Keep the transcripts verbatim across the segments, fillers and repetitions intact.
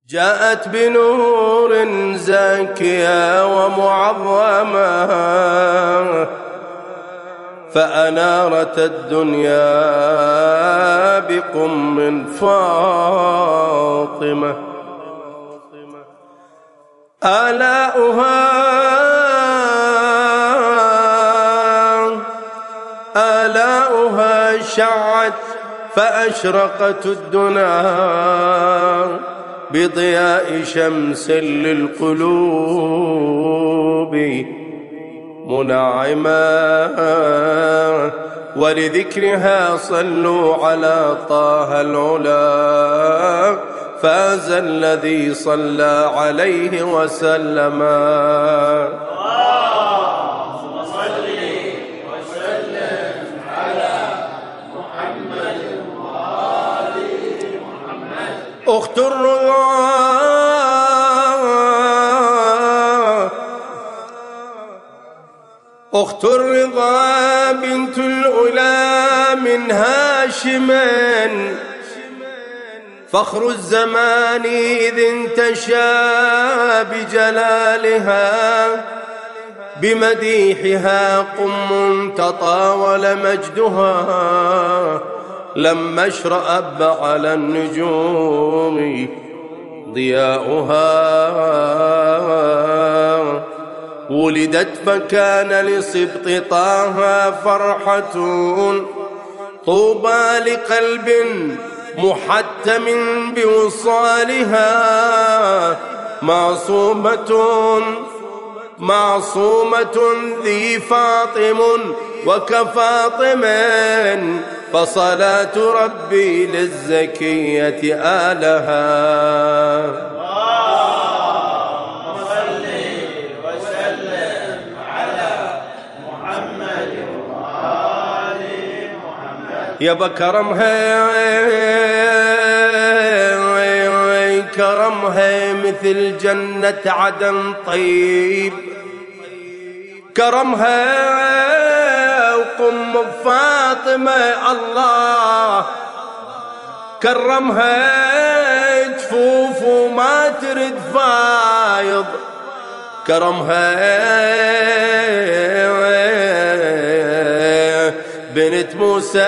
جاءت بنور زاكية ومعظمة فأنارت الدنيا بقم فاطمة. آلاؤها آلاؤها شعت فأشرقت الدنا بضياء شمس للقلوب منعما، ولذكرها صلوا على طه العلا فاز الذي صلى عليه وسلم. اللهم صل وسلم على محمد وآل محمد. أخت الرضا أخت الرضا بنت الأولى من هاشم، فخر الزمان إذ انتشى بجلالها، بمديحها قم تطاول مجدها، لما اشرأب على النجوم ضياؤها. ولدت فكان لصبط طه فرحة، طوبى لقلب محتم بوصالها، معصومة معصومة ذي فاطم وكفاطم، فصلاة ربي للزكية آلها. يا بكرمها كرمها مثل جنة عدن طيب، كرمها وقم فاطمة الله كرمها، جفوف وما ترد فايض، كرمها بنت موسى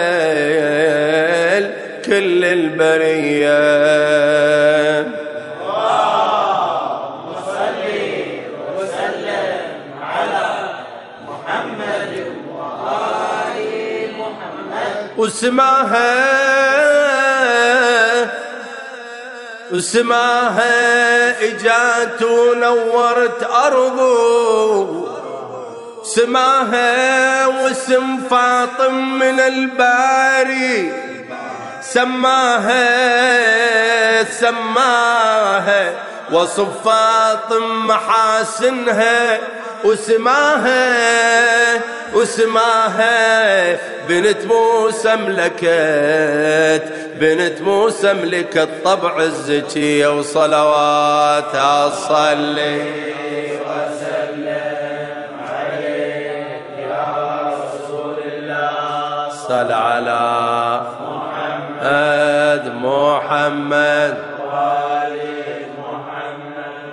أمل كل البرية. اللهم صل وسلم على محمد وآل محمد. وسماها وسماها إجات ونورت أرضه، سماها واسم فاطم من الباري، سماها سماها وصف فاطم محاسنها، وسماها وسماها بنت موسى ملكت بنت موسى ملكت طبع الزكية، وصلوات أصلي صل على محمد محمد وآل محمد.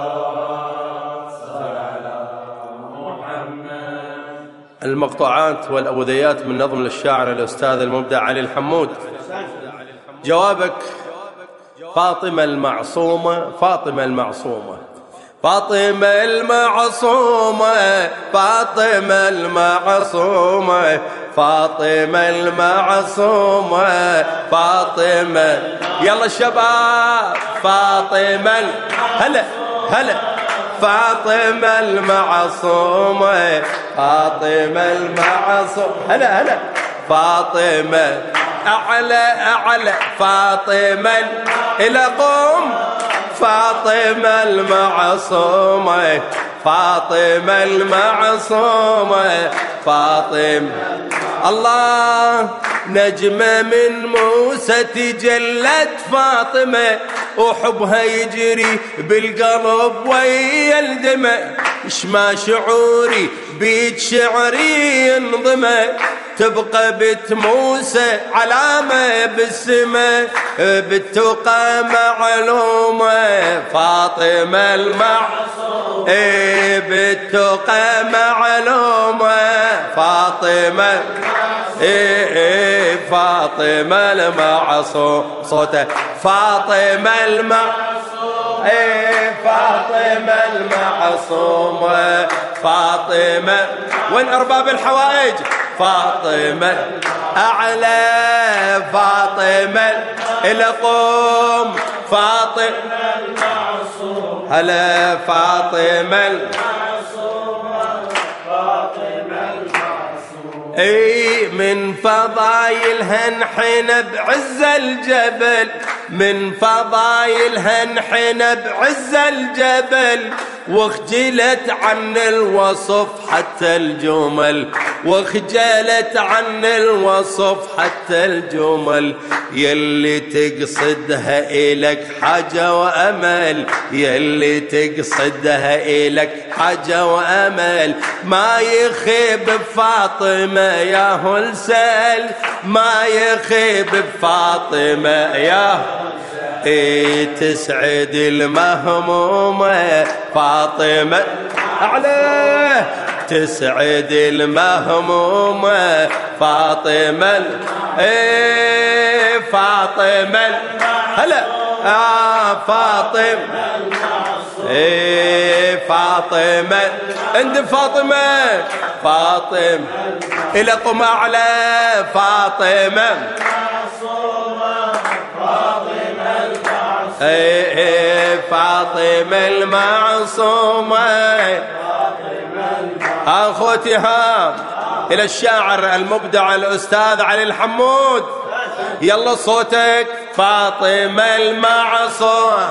صل على محمد. المقطوعات والأبوذيات من نظم للشاعر الأستاذ المبدع علي الحمود. جوابك فاطمة المعصومة فاطمة المعصومة فاطمة المعصومة فاطمة المعصومة فاطمة المعصومة فاطمة. يلا الشباب فاطمة هلا هلا فاطمة المعصومة فاطمة المعصومة هلا هلا فاطمة أعلى أعلى فاطمة إلى قوم فاطمة المعصومة فاطمة المعصومة فاطمة. الله نجمة من موسى تجلت فاطمة، وحبها يجري بالقلب ويا الدمع، اش ما شعوري بيت شعري ينظمه، تبقى بنت موسى علامة بالسماء، بالتقى معلومة فاطمة المعصومة، ايه بالتقى معلومة فاطمة، ايه ايه فاطمة المعصومة، صوته فاطمة المعصومة، ايه فاطمة المعصومة، فاطمة. وين أرباب الحوائج؟ فاطمة أعلى، فاطمة القوم، فاطمة المعصومة، هلا فاطمة المعصومة، فاطمة المعصومة. اي من فضايلها انحنى بعز الجبل، من فضايلها انحنى بعز الجبل، واخجلت عن الوصف حتى الجمل، واخجلت عن الوصف حتى الجمل. يلي تقصدها إلك حاجة وأمل، يلي تقصدها إلك حاجة وأمل، ما يخيب بفاطمة يا هلسل، ما يخيب بفاطمة يا إيه تسعد المهمومة فاطمة أعلى، تسعد المهمومة فاطمة، إيه فاطمة هلا آه فاطمة، إيه فاطمة عند فاطمة، فاطمة إلى قم أعلى فاطمة، ايه ايه فاطمة المعصومة. اخوتي ها الى الشاعر المبدع الاستاذ علي الحمود، يلا صوتك فاطمة المعصومة،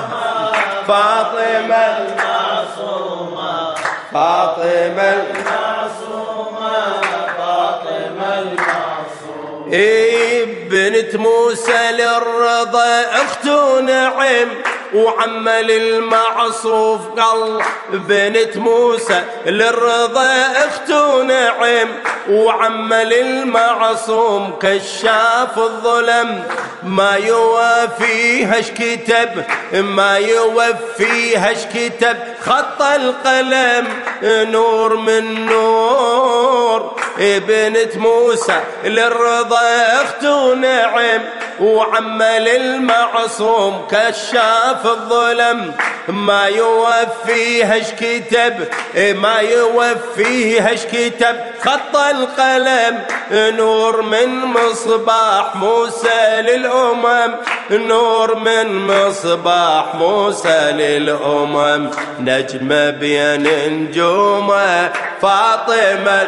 فاطمة المعصومة، فاطمة المعصومة، فاطمة المعصومة. إيه بنت موسى للرضا اخت نعم، وعمل المعصوف قال بنت موسى للرضا اخت نعم، وعمل المعصوم كشاف الظلم، ما يوافيهش كتب، ما يوفيهش كتب، خط القلم نور من نور. بنت موسى للرضا اخت نعم، وعمل المعصوم كشاف الظلم، ما يوفيهش كتب، ما يوفيهش كتب، خط القلم نور من مصباح موسى للأمم، نور من مصباح موسى للأمم. نجمة بين نجومه فاطمة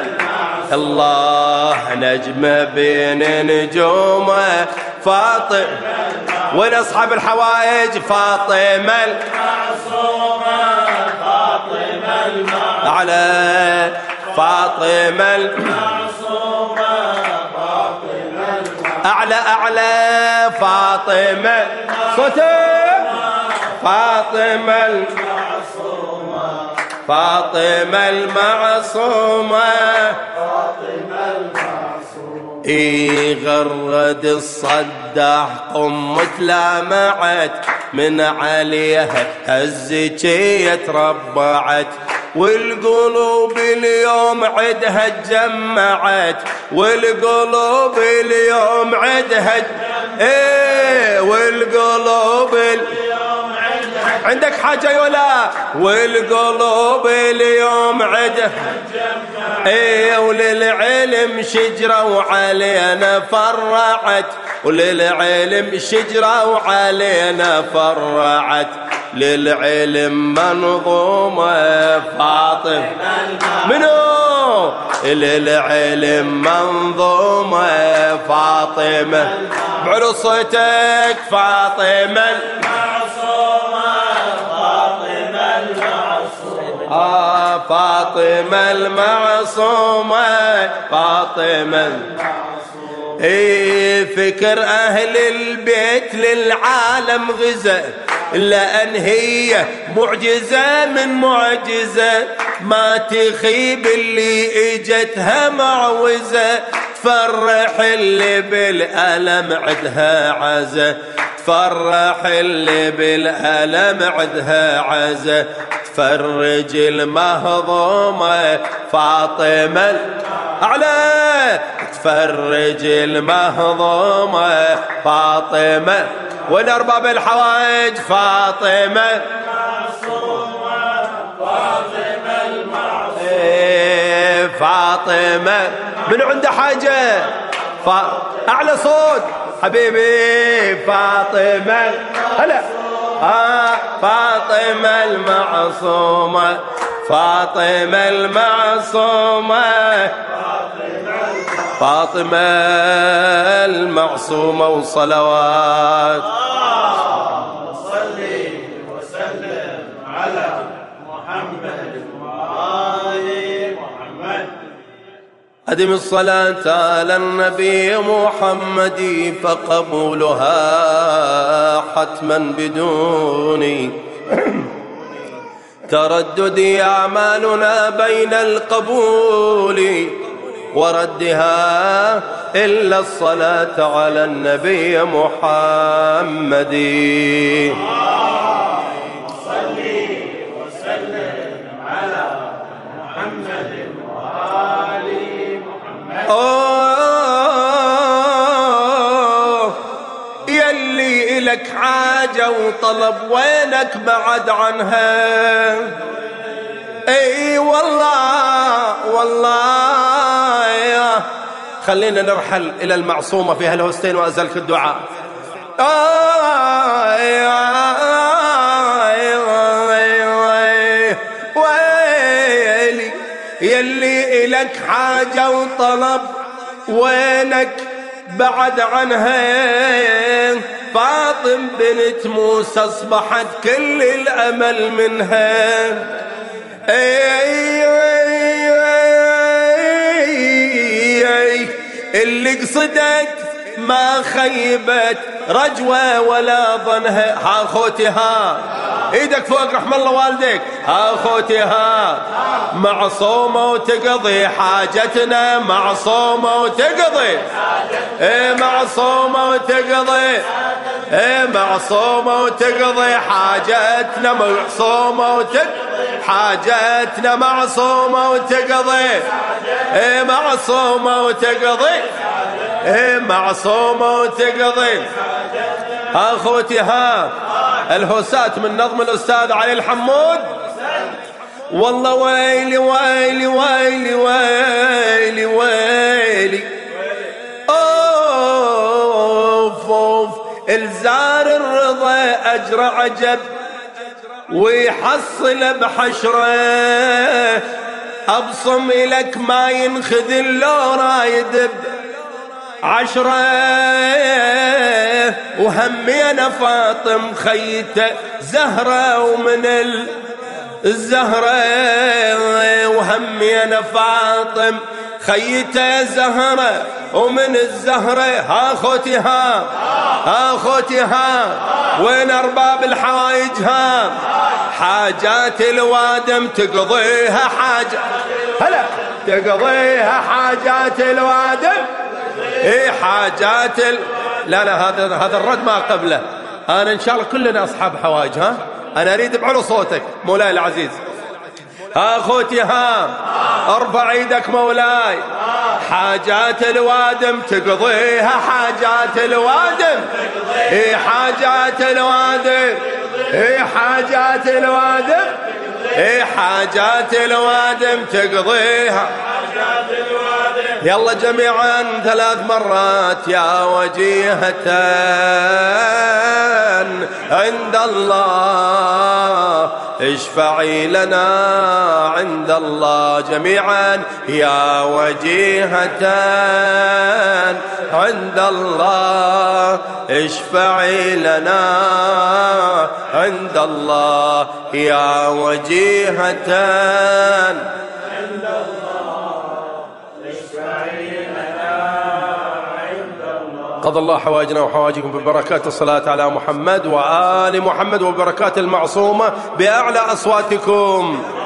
الله، نجمة بين نجومه فاطمة. وين أصحاب الحوائج؟ فاطمة المعصومة، فاطمة المعصومة على فاطمة المعصومة، فاطمة المعصومة أعلى أعلى فاطمة صوتك، فاطمة المعصومة، فاطمة المعصومة، فاطمة المعصومة. إي غرد الصداح قم تلامعت، من عليها الزكية تربعت، والقلوب اليوم عدها تجمعت، والقلوب اليوم عدها ايه والقلوب اليوم عدها. عندك حاجة ولا؟ والقلوب اليوم عدها ايه، وللعلم شجرة وعلينا فرعت، وللعلم شجرة وعلينا فرعت، للعلم منظومة فاطمة منو؟ للعلم منظومة فاطمة، بعلو صوتك فاطمة المعصومة، فاطمة المعصومة آه فاطمة المعصومة، فاطمة المعصومة. ايه فكر اهل البيت للعالم غزة، لأن هي معجزة من معجزة، ما تخيب اللي اجتها معوزة. تفرح اللي بالألم عدها عزة، تفرح اللي بالألم عدها عزة، تفرج المهضومة فاطمة أعلى، تفرج المهضومة فاطمة. وين أرباب الحوائج؟ فاطمة فاطمة المعصومة، إيه فاطمة. من عنده حاجة؟ فا... أعلى صوت حبيبي فاطمة. هلا آه فاطمة المعصومة، فاطمة المعصومة، فاطمة المعصومة. وصلوات صلي وسلم على محمد وآل محمد. أدم الصلاة على النبي محمد، فقبولها حتما بدون تردد، أعمالنا بين القبول وردها إلا الصلاة على النبي محمد. صلي وسلم على محمد وآل محمد. أوه يلي إلك حاجة وطلب وينك بعد عنها؟ اي والله والله يا خلينا نرحل إلى المعصومة في هالهوستين وأزلك الدعاء. آه يا ويلي يلي إلك حاجة وطلب وينك بعد عنها؟ فاطم بنت موسى أصبحت كل الأمل منها. اللي قصدت ما خيبت رجوة ولا ظنها. ها خوتي ها ايدك فوق رحم الله والديك. ها خوتي ها معصومة وتقضي حاجتنا، معصومة وتقضي ايه معصومة وتقضي ايه معصومة وتقضي حاجتنا، معصومة وتقضي حاجتنا، معصومة وتقضي ايه معصومة وتقضي ايه معصومة وتقضي. ها اخوتي ها الهوسات من نظم الأستاذ علي الحمود. والله ويلي ويلي ويلي ويلي ويلي اوف اوف الزار الرضا أجر عجب ويحصل بحشره، أبصم إلك ما ينخذل لو رايد عشرة، وهمي أنا فاطم خيته زهرة ومن الزهرة، وهمي أنا فاطم خيته زهرة ومن الزهرة. ها خوتي ها ها خوتي ها وين أرباب الحوايج؟ ها حاجات الوادم تقضيها حاجة، هلا تقضيها حاجات الوادم ايه حاجات ال... لا لا هذا هذا الرد ما قبله. انا ان شاء الله كلنا اصحاب حوايج. ها انا اريد بعلو صوتك مولاي العزيز. ها اخوتي ها ارفع ايدك مولاي. حاجات الوادم تقضيها حاجات الوادم ايه حاجات الوادم ايه حاجات الوادم ايه حاجات الوادم تقضيها. يلا جميعا ثلاث مرات. يا وجيهة عند الله اشفعي لنا عند الله جميعا. يا وجيهة عند الله اشفعي لنا عند الله. يا وجيهة عند الله اشفعي لنا عند الله. قضى الله حوائجنا وحوائجكم ببركات الصلاة على محمد وآل محمد وبركات المعصومة بأعلى أصواتكم.